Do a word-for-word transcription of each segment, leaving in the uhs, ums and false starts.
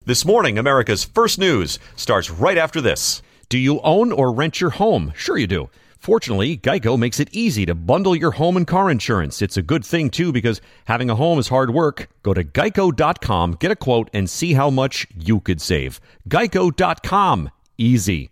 This morning, America's First News starts right after this. Do you own or rent your home? Sure you do. Fortunately, Geico makes it easy to bundle your home and car insurance. It's a good thing, too, because having a home is hard work. Go to geico dot com, get a quote, and see how much you could save. geico dot com. Easy.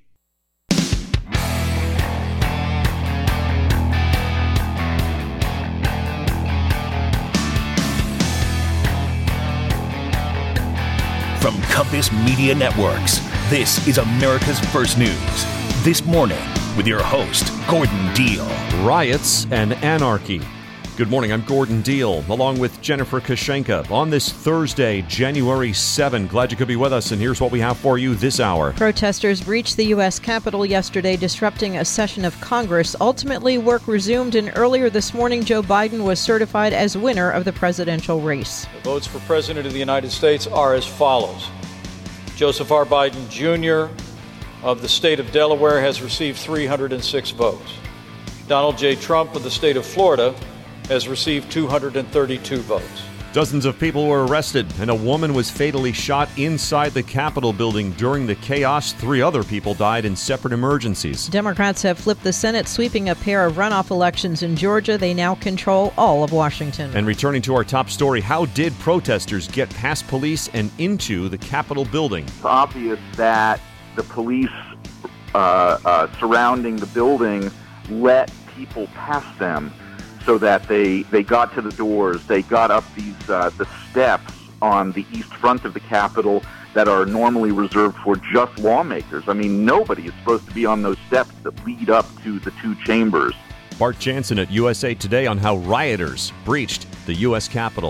From Compass Media Networks, this is America's First News. This morning, with your host, Gordon Deal. Riots and anarchy. Good morning, I'm Gordon Deal, along with Jennifer Kashenka. On this Thursday, January seventh, glad you could be with us, and here's what we have for you this hour. Protesters breached the U S Capitol yesterday, disrupting a session of Congress. Ultimately, work resumed, and earlier this morning, Joe Biden was certified as winner of the presidential race. The votes for President of the United States are as follows. Joseph R. Biden, Junior of the state of Delaware has received three hundred six votes. Donald J. Trump of the state of Florida has received two hundred thirty-two votes. Dozens of people were arrested, and a woman was fatally shot inside the Capitol building during the chaos. Three other people died in separate emergencies. Democrats have flipped the Senate, sweeping a pair of runoff elections in Georgia. They now control all of Washington. And returning to our top story, how did protesters get past police and into the Capitol building? It's obvious that the police uh, uh, surrounding the building let people past them, so that they, they got to the doors, they got up these uh, the steps on the east front of the Capitol that are normally reserved for just lawmakers. I mean, nobody is supposed to be on those steps that lead up to the two chambers. Bart Jansen at U S A Today on how rioters breached the U S Capitol.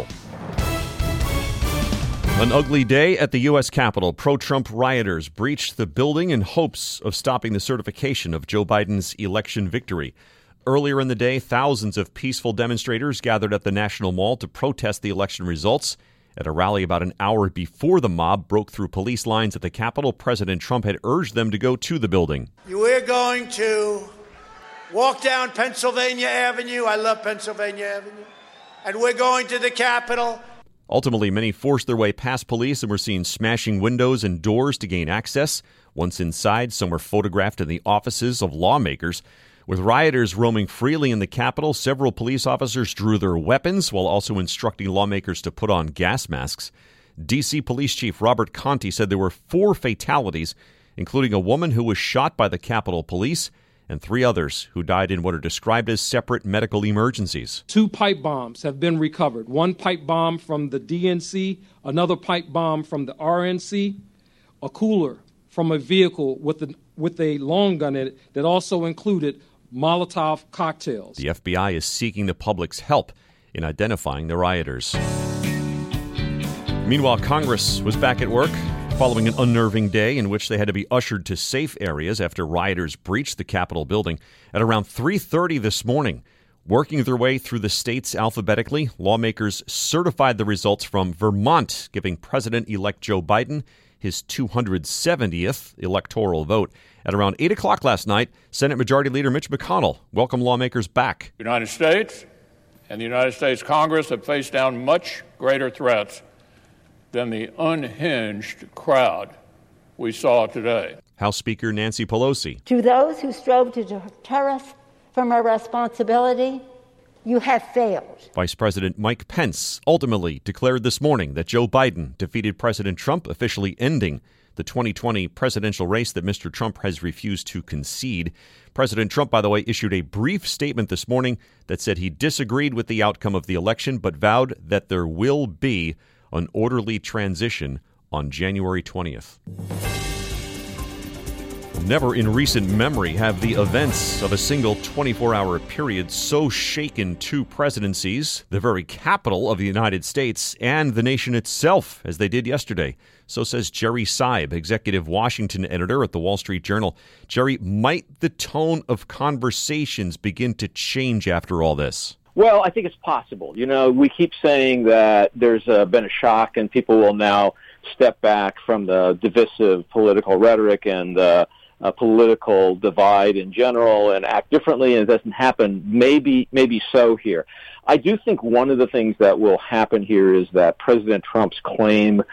An ugly day at the U S Capitol. Pro-Trump rioters breached the building in hopes of stopping the certification of Joe Biden's election victory. Earlier in the day, thousands of peaceful demonstrators gathered at the National Mall to protest the election results. At a rally about an hour before the mob broke through police lines at the Capitol, President Trump had urged them to go to the building. We're going to walk down Pennsylvania Avenue. I love Pennsylvania Avenue. And we're going to the Capitol. Ultimately, many forced their way past police and were seen smashing windows and doors to gain access. Once inside, some were photographed in the offices of lawmakers. With rioters roaming freely in the Capitol, several police officers drew their weapons while also instructing lawmakers to put on gas masks. D C Police Chief Robert Conti said there were four fatalities, including a woman who was shot by the Capitol Police and three others who died in what are described as separate medical emergencies. Two pipe bombs have been recovered. One pipe bomb from the D N C, another pipe bomb from the R N C, a cooler from a vehicle with a, with a long gun in it that also included Molotov cocktails. The F B I is seeking the public's help in identifying the rioters. Meanwhile, Congress was back at work following an unnerving day in which they had to be ushered to safe areas after rioters breached the Capitol building. At around three thirty this morning, working their way through the states alphabetically, lawmakers certified the results from Vermont, giving President-elect Joe Biden his two hundred seventieth electoral vote. At around eight o'clock last night, Senate Majority Leader Mitch McConnell welcomed lawmakers back. The United States and the United States Congress have faced down much greater threats than the unhinged crowd we saw today. House Speaker Nancy Pelosi. To those who strove to deter us from our responsibility, you have failed. Vice President Mike Pence ultimately declared this morning that Joe Biden defeated President Trump, officially ending the twenty twenty presidential race that Mister Trump has refused to concede. President Trump, by the way, issued a brief statement this morning that said he disagreed with the outcome of the election, but vowed that there will be an orderly transition on January twentieth. Never in recent memory have the events of a single twenty-four hour period so shaken two presidencies, the very capital of the United States, and the nation itself, as they did yesterday. So says Jerry Seib, executive Washington editor at the Wall Street Journal. Jerry, might the tone of conversations begin to change after all this? Well, I think it's possible. You know, we keep saying that there's uh, been a shock and people will now step back from the divisive political rhetoric and uh, uh, political divide in general and act differently, and it doesn't happen. Maybe, maybe so here. I do think one of the things that will happen here is that President Trump's claim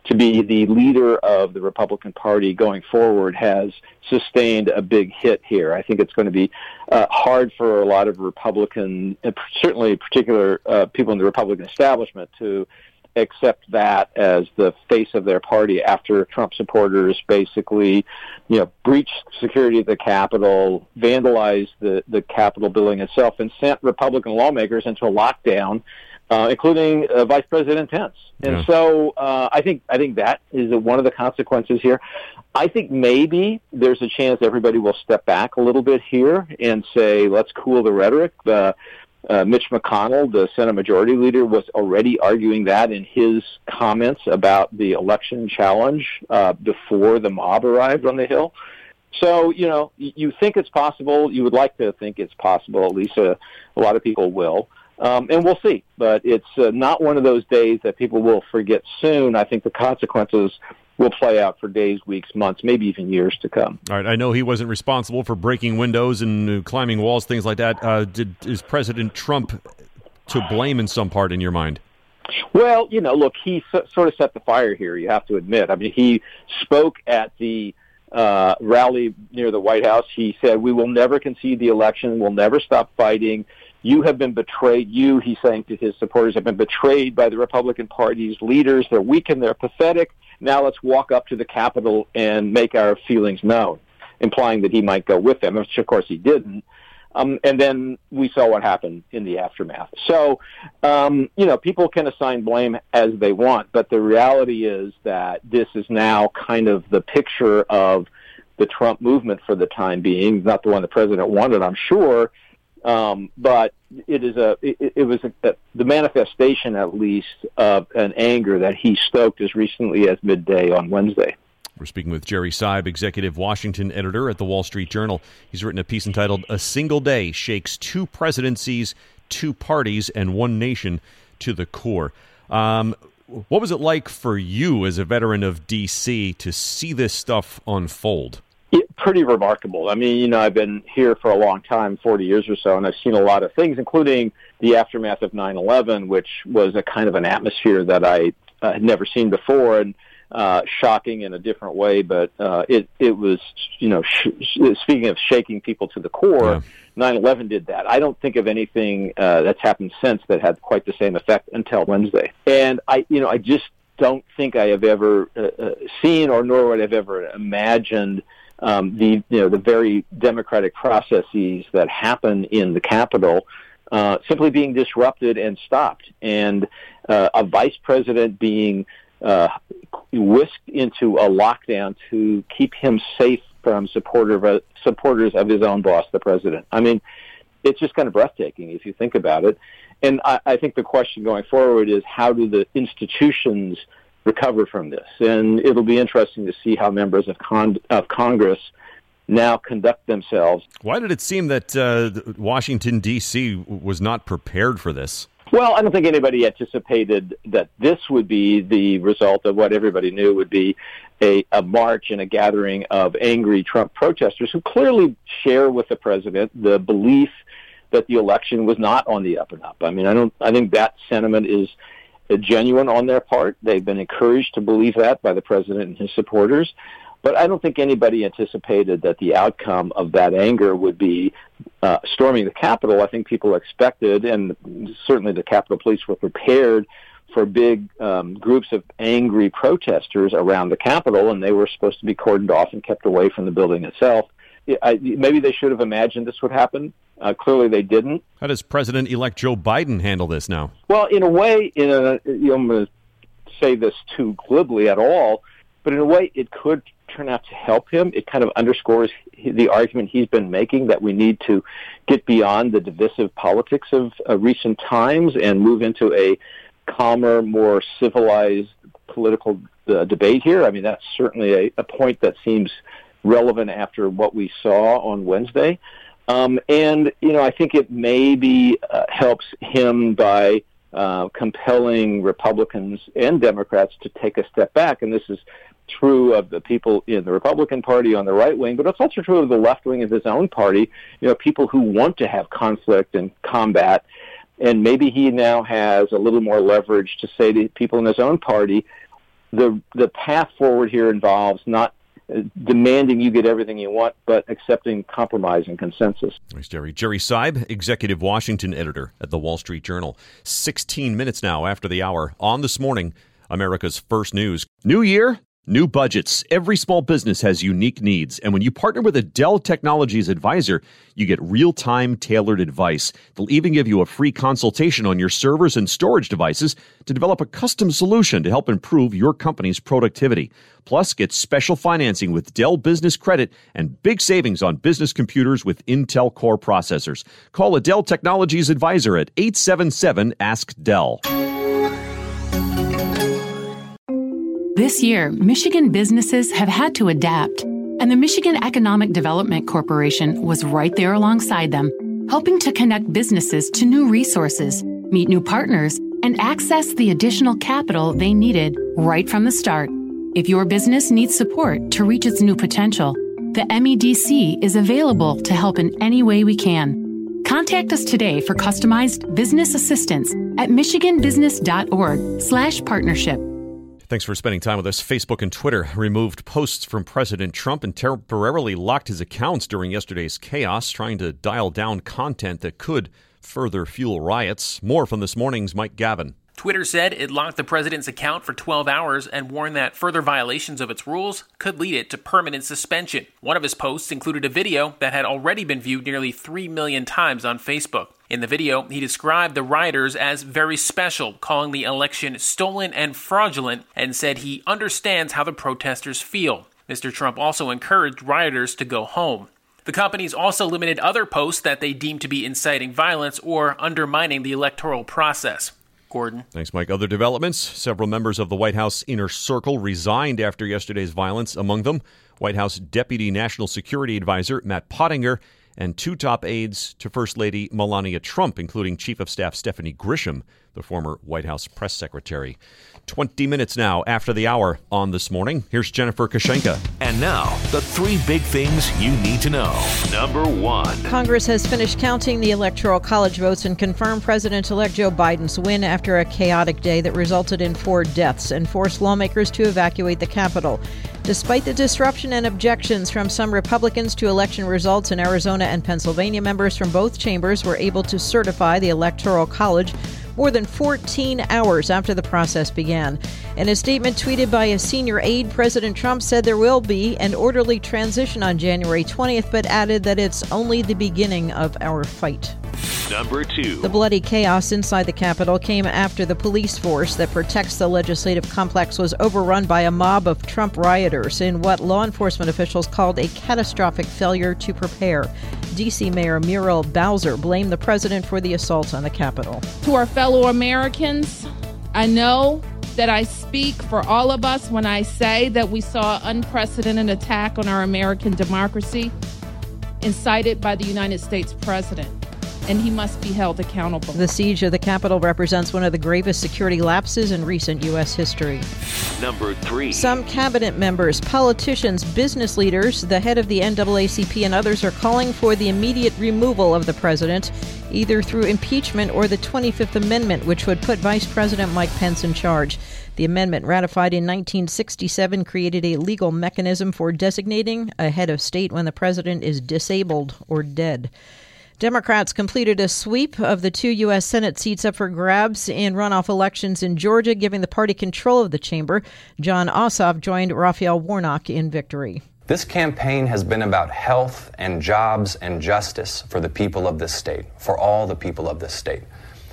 to be the leader of the Republican Party going forward has sustained a big hit here. I think it's going to be uh, hard for a lot of Republican, certainly particular uh, people in the Republican establishment, to accept that as the face of their party after Trump supporters basically, you know, breached security at the Capitol, vandalized the, the Capitol building itself, and sent Republican lawmakers into a lockdown, Uh, including uh, Vice President Pence. And yeah. so uh, I think I think that is one of the consequences here. I think maybe there's a chance everybody will step back a little bit here and say, let's cool the rhetoric. Uh, uh, Mitch McConnell, the Senate Majority Leader, was already arguing that in his comments about the election challenge uh, before the mob arrived on the Hill. So, you know, you think it's possible. You would like to think it's possible. At least a, a lot of people will. Um, and we'll see. But it's uh, not one of those days that people will forget soon. I think the consequences will play out for days, weeks, months, maybe even years to come. All right. I know he wasn't responsible for breaking windows and uh, climbing walls, things like that. Uh, did, is President Trump to blame in some part in your mind? Well, you know, look, he so, sort of set the fire here, you have to admit. I mean, he spoke at the uh, rally near the White House. He said, we will never concede the election. We'll never stop fighting. You have been betrayed. You, he's saying to his supporters, have been betrayed by the Republican Party's leaders. They're weak and they're pathetic. Now let's walk up to the Capitol and make our feelings known, implying that he might go with them, which of course he didn't. Um, and then we saw what happened in the aftermath. So, um, you know, people can assign blame as they want, but the reality is that this is now kind of the picture of the Trump movement for the time being, not the one the president wanted, I'm sure. Um, but it is a it, it was a, a, the manifestation, at least, of an anger that he stoked as recently as midday on Wednesday. We're speaking with Jerry Seib, executive Washington editor at the Wall Street Journal. He's written a piece entitled "A Single Day Shakes Two Presidencies, Two Parties, and One Nation to the Core." Um, what was it like for you as a veteran of D C to see this stuff unfold? It, pretty remarkable. I mean, you know, I've been here for a long time, forty years or so, and I've seen a lot of things, including the aftermath of nine eleven, which was a kind of an atmosphere that I uh, had never seen before, and uh, shocking in a different way. But uh, it it was, you know, sh- speaking of shaking people to the core, yeah. nine eleven did that. I don't think of anything uh, that's happened since that had quite the same effect until Wednesday. And I, you know, I just don't think I have ever uh, uh, seen, or nor would I've ever imagined, Um, the you know the very democratic processes that happen in the Capitol uh, simply being disrupted and stopped, and uh, a vice president being uh, whisked into a lockdown to keep him safe from supporter of, uh, supporters of his own boss, the president. I mean, it's just kind of breathtaking if you think about it. And I, I think the question going forward is, how do the institutions recover from this? And it'll be interesting to see how members of, con- of Congress now conduct themselves. Why did it seem that uh, Washington, D C was not prepared for this? Well, I don't think anybody anticipated that this would be the result of what everybody knew would be a, a march and a gathering of angry Trump protesters who clearly share with the president the belief that the election was not on the up and up. I mean, I don't. I think that sentiment is genuine on their part. They've been encouraged to believe that by the president and his supporters. But I don't think anybody anticipated that the outcome of that anger would be uh, storming the Capitol. I think people expected, and certainly the Capitol Police were prepared for big um, groups of angry protesters around the Capitol, and they were supposed to be cordoned off and kept away from the building itself. I, maybe they should have imagined this would happen. Uh, clearly they didn't. How does President-elect Joe Biden handle this now? Well, in a way, in a, you know, I'm going to say this too glibly at all, but in a way it could turn out to help him. It kind of underscores the argument he's been making that we need to get beyond the divisive politics of uh, recent times and move into a calmer, more civilized political uh, debate here. I mean, that's certainly a, a point that seems relevant after what we saw on Wednesday. Um, and, you know, I think it maybe uh, helps him by uh, compelling Republicans and Democrats to take a step back. And this is true of the people in the Republican Party on the right wing, but it's also true of the left wing of his own party, you know, people who want to have conflict and combat. And maybe he now has a little more leverage to say to people in his own party, the the path forward here involves not uh, demanding you get everything you want, but accepting compromise and consensus. Thanks, Jerry. Jerry Seib, executive Washington editor at the Wall Street Journal. sixteen minutes now after the hour on This Morning, America's First News. New year, new budgets. Every small business has unique needs, and when you partner with a Dell Technologies advisor, you get real-time tailored advice. They'll even give you a free consultation on your servers and storage devices to develop a custom solution to help improve your company's productivity. Plus, get special financing with Dell Business Credit and big savings on business computers with Intel Core processors. Call a Dell Technologies advisor at eight seven seven, ask Dell. This year, Michigan businesses have had to adapt, and the Michigan Economic Development Corporation was right there alongside them, helping to connect businesses to new resources, meet new partners, and access the additional capital they needed right from the start. If your business needs support to reach its new potential, the M E D C is available to help in any way we can. Contact us today for customized business assistance at michiganbusiness.org slash partnership. Thanks for spending time with us. Facebook and Twitter removed posts from President Trump and temporarily locked his accounts during yesterday's chaos, trying to dial down content that could further fuel riots. More from This Morning's Mike Gavin. Twitter said it locked the president's account for twelve hours and warned that further violations of its rules could lead it to permanent suspension. One of his posts included a video that had already been viewed nearly three million times on Facebook. In the video, he described the rioters as very special, calling the election stolen and fraudulent, and said he understands how the protesters feel. Mister Trump also encouraged rioters to go home. The companies also limited other posts that they deemed to be inciting violence or undermining the electoral process. Gordon. Thanks, Mike. Other developments. Several members of the White House inner circle resigned after yesterday's violence. Among them, White House Deputy National Security Advisor Matt Pottinger and two top aides to First Lady Melania Trump, including Chief of Staff Stephanie Grisham, the former White House press secretary. twenty minutes now after the hour on This Morning. Here's Jennifer Kashenka. And now, the three big things you need to know. Number one. Congress has finished counting the Electoral College votes and confirmed President-elect Joe Biden's win after a chaotic day that resulted in four deaths and forced lawmakers to evacuate the Capitol. Despite the disruption and objections from some Republicans to election results in Arizona and Pennsylvania, members from both chambers were able to certify the Electoral College more than fourteen hours after the process began. In a statement tweeted by a senior aide, President Trump said there will be an orderly transition on January twentieth, but added that it's only the beginning of our fight. Number two. The bloody chaos inside the Capitol came after the police force that protects the legislative complex was overrun by a mob of Trump rioters in what law enforcement officials called a catastrophic failure to prepare. D C. Mayor Muriel Bowser blamed the president for the assault on the Capitol. To our fellow Americans, I know that I speak for all of us when I say that we saw an unprecedented attack on our American democracy incited by the United States president, and he must be held accountable. The siege of the Capitol represents one of the gravest security lapses in recent U S history. Number three. Some cabinet members, politicians, business leaders, the head of the N double A C P and others are calling for the immediate removal of the president, either through impeachment or the twenty-fifth Amendment, which would put Vice President Mike Pence in charge. The amendment, ratified in nineteen sixty-seven, created a legal mechanism for designating a head of state when the president is disabled or dead. Democrats completed a sweep of the two U S. Senate seats up for grabs in runoff elections in Georgia, giving the party control of the chamber. John Ossoff joined Raphael Warnock in victory. This campaign has been about health and jobs and justice for the people of this state, for all the people of this state.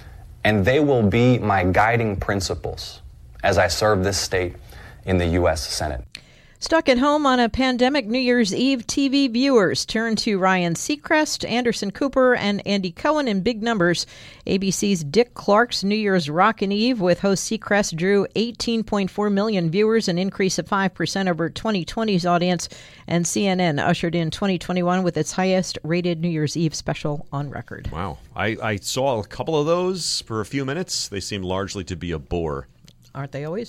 And they will be my guiding principles as I serve this state in the U S. Senate. Stuck at home on a pandemic New Year's Eve, T V viewers turn to Ryan Seacrest, Anderson Cooper, and Andy Cohen in big numbers. A B C's Dick Clark's New Year's Rockin' Eve with host Seacrest drew eighteen point four million viewers, an increase of five percent over twenty twenty's audience, and C N N ushered in twenty twenty-one with its highest-rated New Year's Eve special on record. Wow. I, I saw a couple of those for a few minutes. They seemed largely to be a bore. Aren't they always?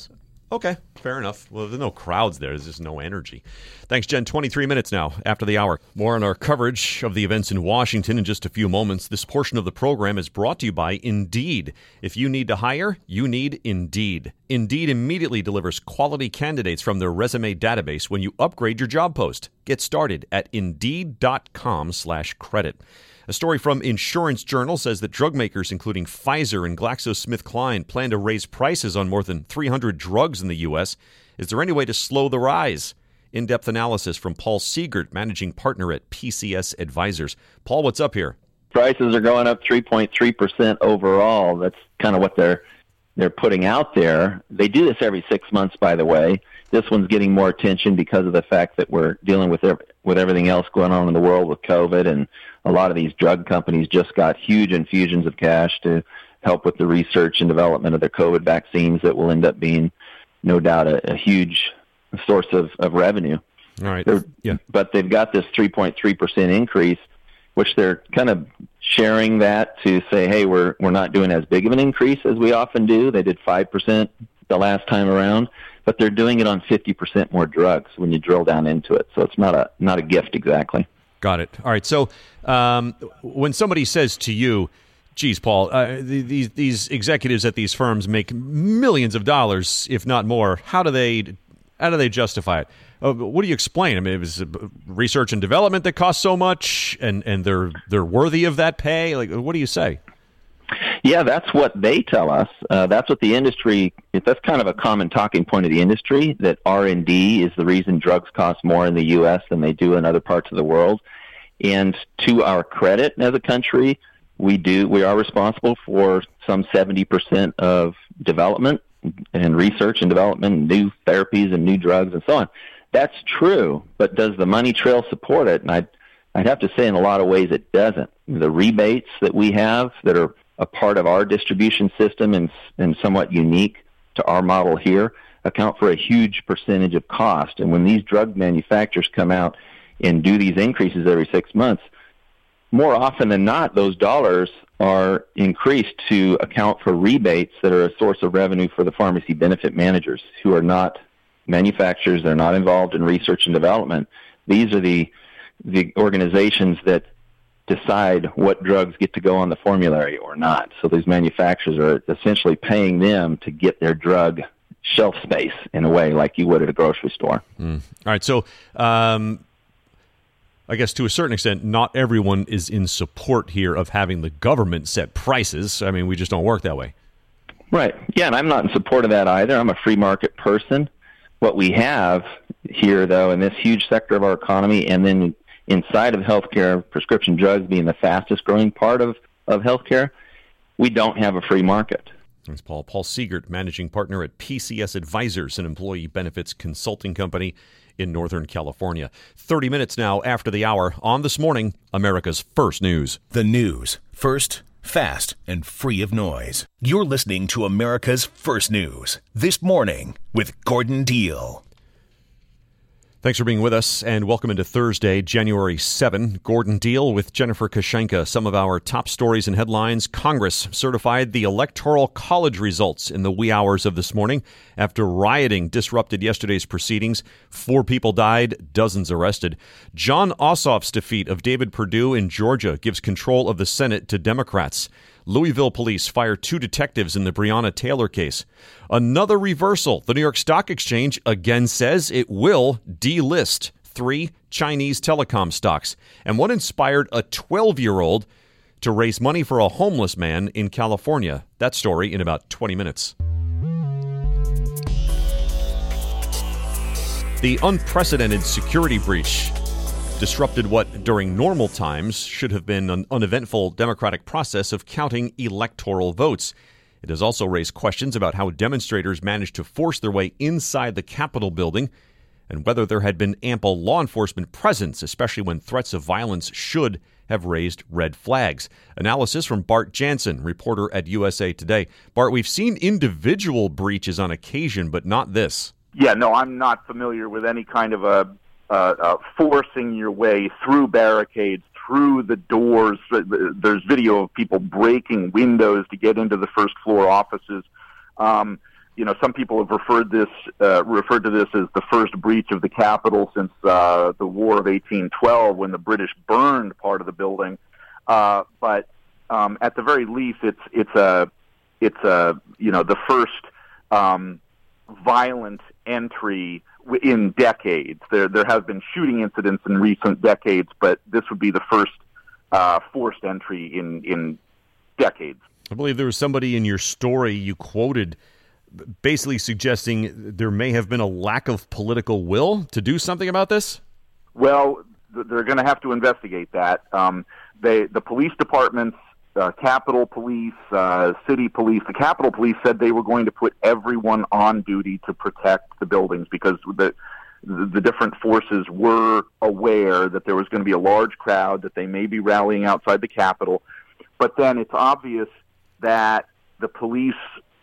Okay, fair enough. Well, there's no crowds there. There's just no energy. Thanks, Jen. twenty-three minutes now after the hour. More on our coverage of the events in Washington in just a few moments. This portion of the program is brought to you by Indeed. If you need to hire, you need Indeed. Indeed immediately delivers quality candidates from their resume database when you upgrade your job post. Get started at Indeed.com slash credit. A story from Insurance Journal says that drug makers, including Pfizer and GlaxoSmithKline, plan to raise prices on more than three hundred drugs in the U S. Is there any way to slow the rise? In-depth analysis from Paul Siegert, managing partner at P C S Advisors. Paul, what's up here? Prices are going up three point three percent overall. That's kind of what they're they're putting out there. They do this every six months, by the way. This one's getting more attention because of the fact that we're dealing with with everything else going on in the world with COVID, and a lot of these drug companies just got huge infusions of cash to help with the research and development of their COVID vaccines that will end up being, no doubt, a, a huge source of, of revenue. All right. They're, yeah. But they've got this three point three percent increase, which they're kind of sharing that to say, hey, we're we're not doing as big of an increase as we often do. They did five percent the last time around, but they're doing it on fifty percent more drugs when you drill down into it. So it's not a not a gift exactly. Got it. All right. So um, when somebody says to you, geez, Paul, uh, these these executives at these firms make millions of dollars, if not more, how do they how do they justify it? Uh, what do you explain? I mean, it was research and development that costs so much, and, and they're they're worthy of that pay. Like, what do you say? Yeah, that's what they tell us. Uh, that's what the industry, that's kind of a common talking point of the industry, that R and D is the reason drugs cost more in the U S than they do in other parts of the world. And to our credit as a country, we do, we are responsible for some seventy percent of development and research and development, and new therapies and new drugs and so on. That's true, but does the money trail support it? And I'd, I'd have to say in a lot of ways it doesn't. The rebates that we have that are a part of our distribution system and, and somewhat unique to our model here account for a huge percentage of cost. And when these drug manufacturers come out and do these increases every six months, more often than not, those dollars are increased to account for rebates that are a source of revenue for the pharmacy benefit managers who are not manufacturers. They're not involved in research and development. These are the the organizations that decide what drugs get to go on the formulary or not. So these manufacturers are essentially paying them to get their drug shelf space in a way like you would at a grocery store. Mm. All right. So um, I guess to a certain extent, not everyone is in support here of having the government set prices. I mean, we just don't work that way. Right. Yeah, and I'm not in support of that either. I'm a free market person. What we have here, though, in this huge sector of our economy, and then inside of healthcare, prescription drugs being the fastest growing part of, of healthcare, we don't have a free market. Thanks, Paul. Paul Siegert, managing partner at P C S Advisors, an employee benefits consulting company in Northern California. thirty minutes now after the hour on This Morning, America's First News. The news. First, fast, and free of noise. You're listening to America's First News. This Morning with Gordon Deal. Thanks for being with us, and welcome into Thursday, January seventh. Gordon Deal with Jennifer Kashenka. Some of our top stories and headlines. Congress certified the Electoral College results in the wee hours of this morning after rioting disrupted yesterday's proceedings. Four people died, dozens arrested. Jon Ossoff's defeat of David Perdue in Georgia gives control of the Senate to Democrats. Louisville police fire two detectives in the Breonna Taylor case. Another reversal. The New York Stock Exchange again says it will delist three Chinese telecom stocks. And what inspired a twelve-year-old to raise money for a homeless man in California? That story in about twenty minutes. The unprecedented security breach disrupted what, during normal times, should have been an uneventful democratic process of counting electoral votes. It has also raised questions about how demonstrators managed to force their way inside the Capitol building and whether there had been ample law enforcement presence, especially when threats of violence should have raised red flags. Analysis from Bart Jansen, reporter at U S A Today. Bart, we've seen individual breaches on occasion, but not this. Yeah, no, I'm not familiar with any kind of a Uh, uh, forcing your way through barricades, through the doors. There's video of people breaking windows to get into the first floor offices. Um, you know, some people have referred this uh, referred to this as the first breach of the Capitol since uh, the War of eighteen twelve, when the British burned part of the building. Uh, but um, at the very least, it's it's a it's a you know the first um, violent entry in decades. There there have been shooting incidents in recent decades, but this would be the first uh, forced entry in in decades. I believe there was somebody in your story you quoted basically suggesting there may have been a lack of political will to do something about this? Well, they're going to have to investigate that. Um, they, the police departments, uh, Capitol Police, uh, City Police, the Capitol Police said they were going to put everyone on duty to protect the buildings because the the different forces were aware that there was going to be a large crowd, that they may be rallying outside the Capitol. But then it's obvious that the police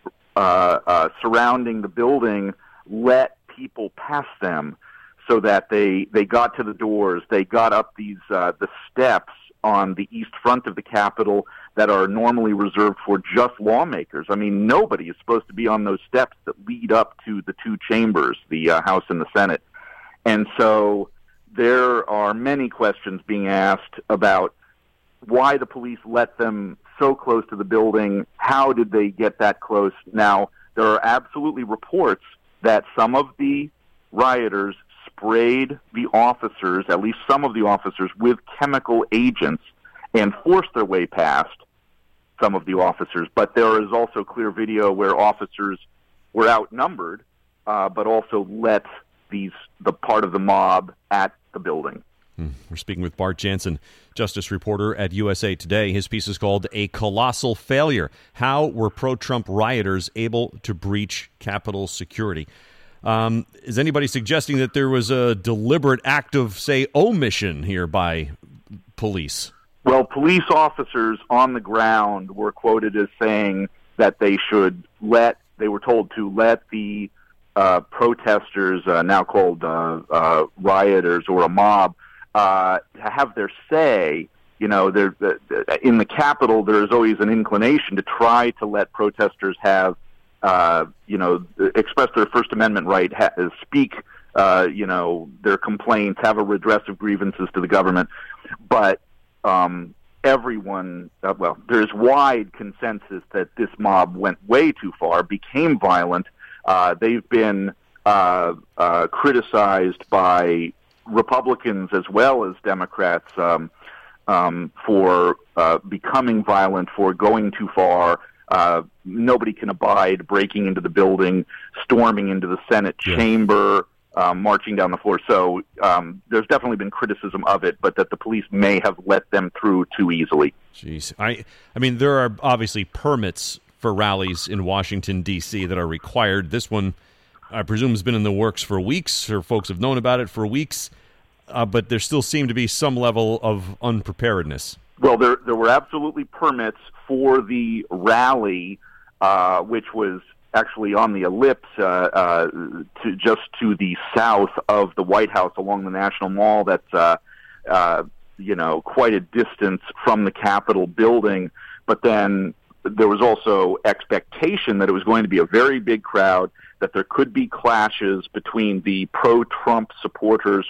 Uh, uh, surrounding the building let people past them so that they, they got to the doors. They got up these uh, the steps on the east front of the Capitol that are normally reserved for just lawmakers. I mean, nobody is supposed to be on those steps that lead up to the two chambers, the uh, House and the Senate. And so there are many questions being asked about why the police let them so close to the building. How did they get that close? Now, there are absolutely reports that some of the rioters sprayed the officers, at least some of the officers, with chemical agents and forced their way past some of the officers. But there is also clear video where officers were outnumbered, uh, but also let these the part of the mob at the building. We're speaking with Bart Jansen, justice reporter at U S A Today. His piece is called A Colossal Failure: How Were Pro-Trump Rioters Able to Breach Capitol Security? Um, is anybody suggesting that there was a deliberate act of, say, omission here by police? Well, police officers on the ground were quoted as saying that they should let, they were told to let the uh, protesters, uh, now called uh, uh, rioters or a mob, Uh, to have their say. You know, there in the Capitol, there is always an inclination to try to let protesters have, uh, you know, express their First Amendment right, ha- speak, uh, you know, their complaints, have a redress of grievances to the government. But um, everyone, uh, well, there's wide consensus that this mob went way too far, became violent. Uh, they've been uh, uh, criticized by Republicans as well as Democrats um, um, for uh, becoming violent, for going too far. Uh, nobody can abide breaking into the building, storming into the Senate yeah. chamber, um, marching down the floor. So um, there's definitely been criticism of it, but that the police may have let them through too easily. Jeez. I, I mean, there are obviously permits for rallies in Washington, D C that are required. This one, I presume, has been in the works for weeks, or folks have known about it for weeks, uh, but there still seemed to be some level of unpreparedness. Well, there there were absolutely permits for the rally, uh, which was actually on the ellipse uh, uh, to just to the south of the White House along the National Mall. That's uh, uh, you know quite a distance from the Capitol building, but then there was also expectation that it was going to be a very big crowd, that there could be clashes between the pro-Trump supporters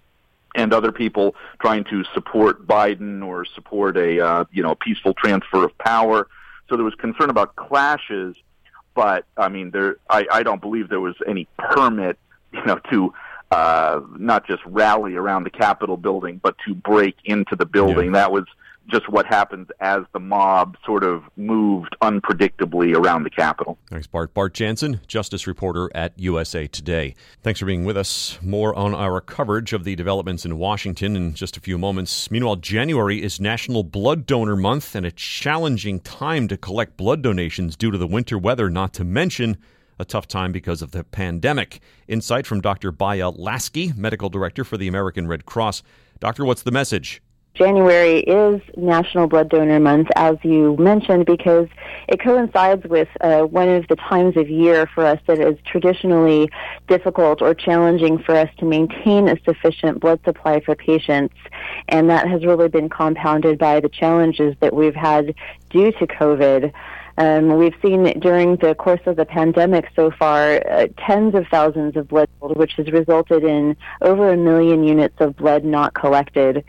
and other people trying to support Biden or support a uh, you know peaceful transfer of power. So there was concern about clashes, but I mean, there I, I don't believe there was any permit, you know, to uh, not just rally around the Capitol building, but to break into the building. Yeah. That was just what happens as the mob sort of moved unpredictably around the Capitol. Thanks, Bart. Bart Jansen, justice reporter at U S A Today. Thanks for being with us. More on our coverage of the developments in Washington in just a few moments. Meanwhile, January is National Blood Donor Month, and a challenging time to collect blood donations due to the winter weather, not to mention a tough time because of the pandemic. Insight from Doctor Baya Lasky, medical director for the American Red Cross. Doctor, what's the message? January is National Blood Donor Month, as you mentioned, because it coincides with uh, one of the times of year for us that is traditionally difficult or challenging for us to maintain a sufficient blood supply for patients. And that has really been compounded by the challenges that we've had due to COVID. Um, we've seen during the course of the pandemic so far uh, tens of thousands of blood, which has resulted in over a million units of blood not collected.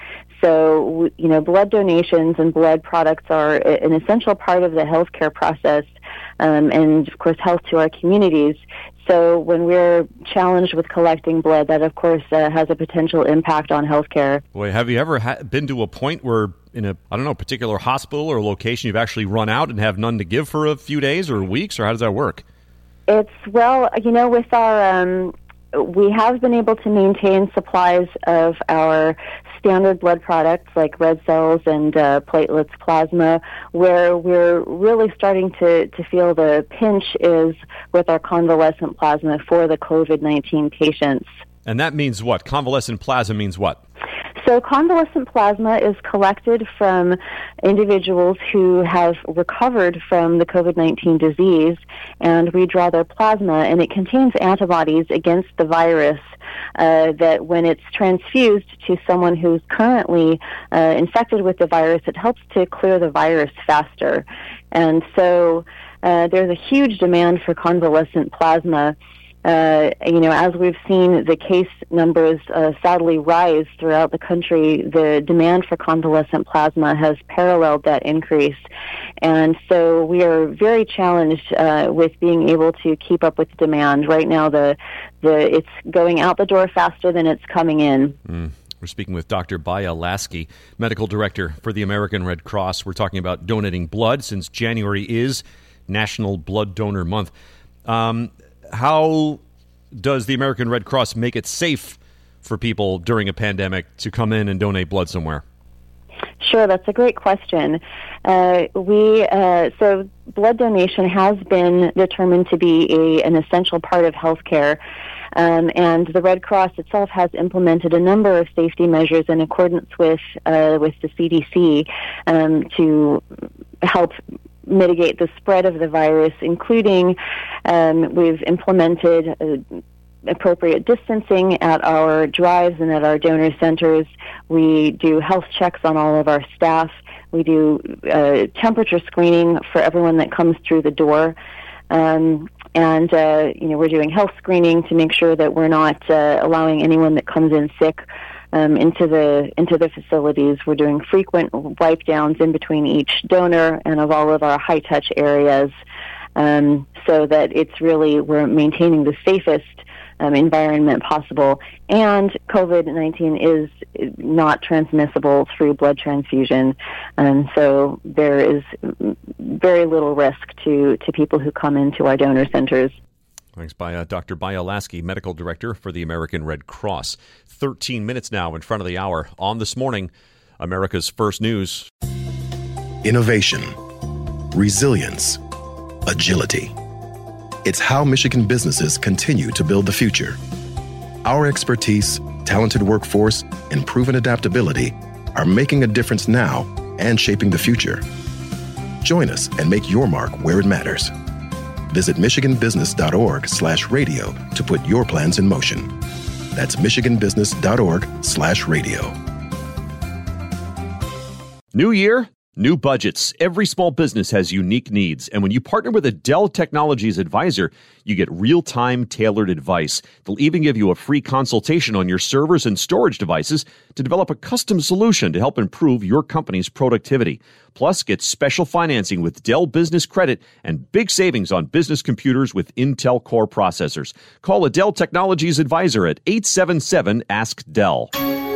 So, you know, blood donations and blood products are an essential part of the healthcare process, um, and, of course, health to our communities. So when we're challenged with collecting blood, that, of course, uh, has a potential impact on healthcare. Boy, have you ever ha- been to a point where in a, I don't know, particular hospital or location you've actually run out and have none to give for a few days or weeks, or how does that work? It's, well, you know, with our, um, we have been able to maintain supplies of our standard blood products like red cells and uh, platelets, plasma. Where we're really starting to, to feel the pinch is with our convalescent plasma for the COVID nineteen patients. And that means what? Convalescent plasma means what? So convalescent plasma is collected from individuals who have recovered from the COVID nineteen disease, and we draw their plasma, and it contains antibodies against the virus uh, that when it's transfused to someone who's currently uh, infected with the virus, it helps to clear the virus faster. And so uh, there's a huge demand for convalescent plasma. Uh, you know, as we've seen the case numbers uh, sadly rise throughout the country, the demand for convalescent plasma has paralleled that increase. And so we are very challenged uh, with being able to keep up with demand. Right now, the the it's going out the door faster than it's coming in. Mm. We're speaking with Doctor Baya Lasky, Medical Director for the American Red Cross. We're talking about donating blood since January is National Blood Donor Month. Um, How does the American Red Cross make it safe for people during a pandemic to come in and donate blood somewhere? Sure, that's a great question. Uh, we uh, so blood donation has been determined to be a, an essential part of healthcare, um, and the Red Cross itself has implemented a number of safety measures in accordance with uh, with the C D C um, to help mitigate the spread of the virus, including um, we've implemented uh, appropriate distancing at our drives and at our donor centers. We do health checks on all of our staff. We do uh, temperature screening for everyone that comes through the door. Um, and, uh, you know, we're doing health screening to make sure that we're not uh, allowing anyone that comes in sick Um, into the into the facilities. We're doing frequent wipe downs in between each donor and of all of our high touch areas, um, so that it's really we're maintaining the safest um, environment possible. And COVID nineteen is not transmissible through blood transfusion, and so there is very little risk to to people who come into our donor centers. Thanks by uh, Doctor Baya Lasky, Medical Director for the American Red Cross. thirteen minutes now in front of the hour on This Morning, America's First News. Innovation, resilience, agility. It's how Michigan businesses continue to build the future. Our expertise, talented workforce, and proven adaptability are making a difference now and shaping the future. Join us and make your mark where it matters. Visit michiganbusiness.org slash radio to put your plans in motion. That's michiganbusiness.org slash radio. New year, new budgets. Every small business has unique needs. And when you partner with a Dell Technologies advisor, you get real-time tailored advice. They'll even give you a free consultation on your servers and storage devices to develop a custom solution to help improve your company's productivity. Plus, get special financing with Dell Business Credit and big savings on business computers with Intel Core processors. Call a Dell Technologies advisor at eight seven seven, ask Dell.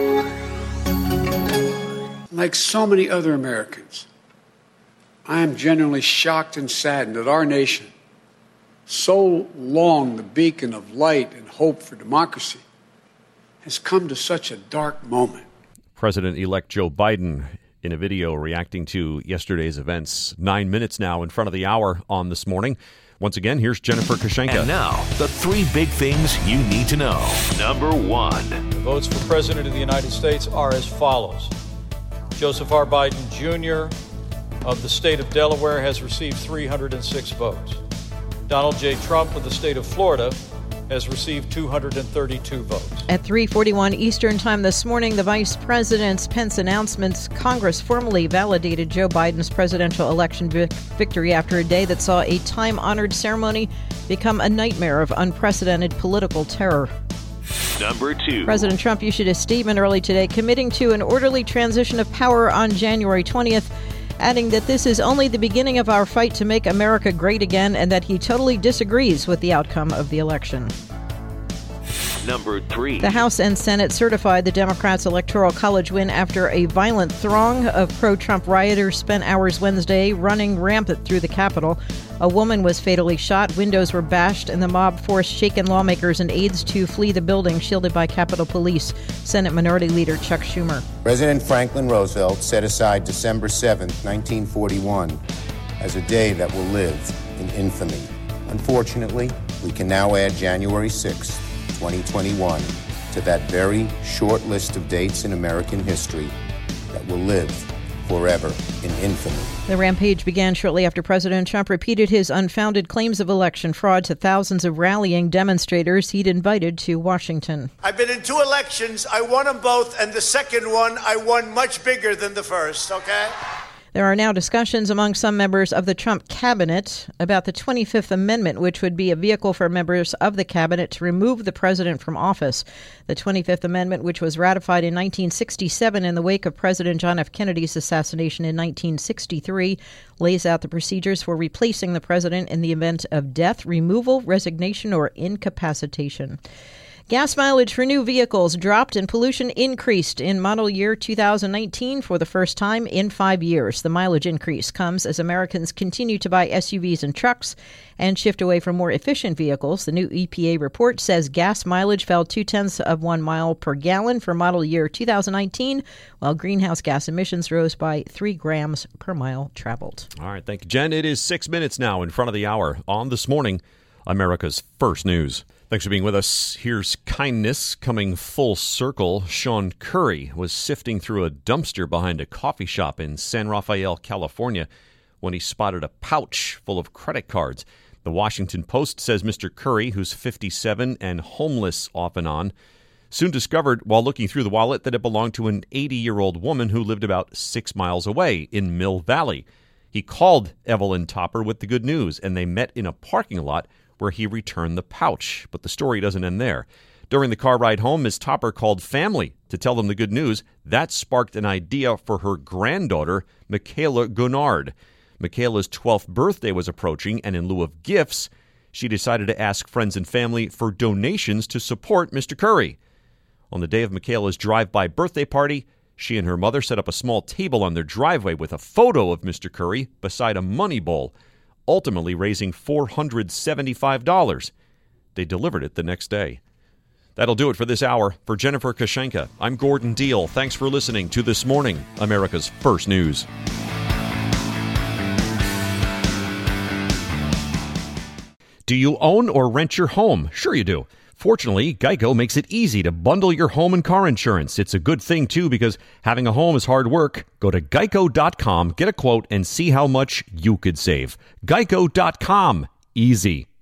Like so many other Americans, I am genuinely shocked and saddened that our nation, so long the beacon of light and hope for democracy, has come to such a dark moment. President-elect Joe Biden in a video reacting to yesterday's events. Nine minutes now in front of the hour on This Morning. Once again, here's Jennifer Kushenka. And now, the three big things you need to know. Number one. The votes for President of the United States are as follows. Joseph R. Biden, Junior of the state of Delaware has received three hundred six votes. Donald J. Trump of the state of Florida has received two hundred thirty-two votes. At three forty-one Eastern Time this morning, the Vice President's Pence announcements, Congress formally validated Joe Biden's presidential election vic- victory after a day that saw a time-honored ceremony become a nightmare of unprecedented political terror. Number two. President Trump issued a statement early today committing to an orderly transition of power on January twentieth, adding that this is only the beginning of our fight to make America great again and that he totally disagrees with the outcome of the election. Number three. The House and Senate certified the Democrats' Electoral College win after a violent throng of pro-Trump rioters spent hours Wednesday running rampant through the Capitol. A woman was fatally shot, windows were bashed, and the mob forced shaken lawmakers and aides to flee the building, shielded by Capitol Police. Senate Minority Leader Chuck Schumer. President Franklin Roosevelt set aside December seventh, nineteen forty-one, as a day that will live in infamy. Unfortunately, we can now add January sixth, twenty twenty-one, to that very short list of dates in American history that will live forever in infamy. The rampage began shortly after President Trump repeated his unfounded claims of election fraud to thousands of rallying demonstrators he'd invited to Washington. I've been in two elections. I won them both, and the second one I won much bigger than the first, okay? There are now discussions among some members of the Trump cabinet about the twenty-fifth Amendment, which would be a vehicle for members of the cabinet to remove the president from office. The twenty-fifth Amendment, which was ratified in nineteen sixty-seven in the wake of President John F. Kennedy's assassination in nineteen sixty-three, lays out the procedures for replacing the president in the event of death, removal, resignation, or incapacitation. Gas mileage for new vehicles dropped and pollution increased in model year two thousand nineteen for the first time in five years. The mileage increase comes as Americans continue to buy S U Vs and trucks and shift away from more efficient vehicles. The new E P A report says gas mileage fell two-tenths of one mile per gallon for model year two thousand nineteen, while greenhouse gas emissions rose by three grams per mile traveled. All right, thank you, Jen. It is six minutes now in front of the hour on This Morning, America's First News. Thanks for being with us. Here's kindness coming full circle. Sean Curry was sifting through a dumpster behind a coffee shop in San Rafael, California, when he spotted a pouch full of credit cards. The Washington Post says Mister Curry, who's fifty-seven and homeless off and on, soon discovered while looking through the wallet that it belonged to an eighty-year-old woman who lived about six miles away in Mill Valley. He called Evelyn Topper with the good news, and they met in a parking lot where he returned the pouch. But the story doesn't end there. During the car ride home, Miz Topper called family to tell them the good news. That sparked an idea for her granddaughter, Michaela Gunard. Michaela's twelfth birthday was approaching, and in lieu of gifts, she decided to ask friends and family for donations to support Mister Curry. On the day of Michaela's drive-by birthday party, she and her mother set up a small table on their driveway with a photo of Mister Curry beside a money bowl, ultimately raising four hundred seventy-five dollars. They delivered it the next day. That'll do it for this hour. For Jennifer Kashenka, I'm Gordon Deal. Thanks for listening to This Morning, America's First News. Do you own or rent your home? Sure you do. Fortunately, Geico makes it easy to bundle your home and car insurance. It's a good thing, too, because having a home is hard work. Go to geico dot com, get a quote, and see how much you could save. geico dot com. Easy.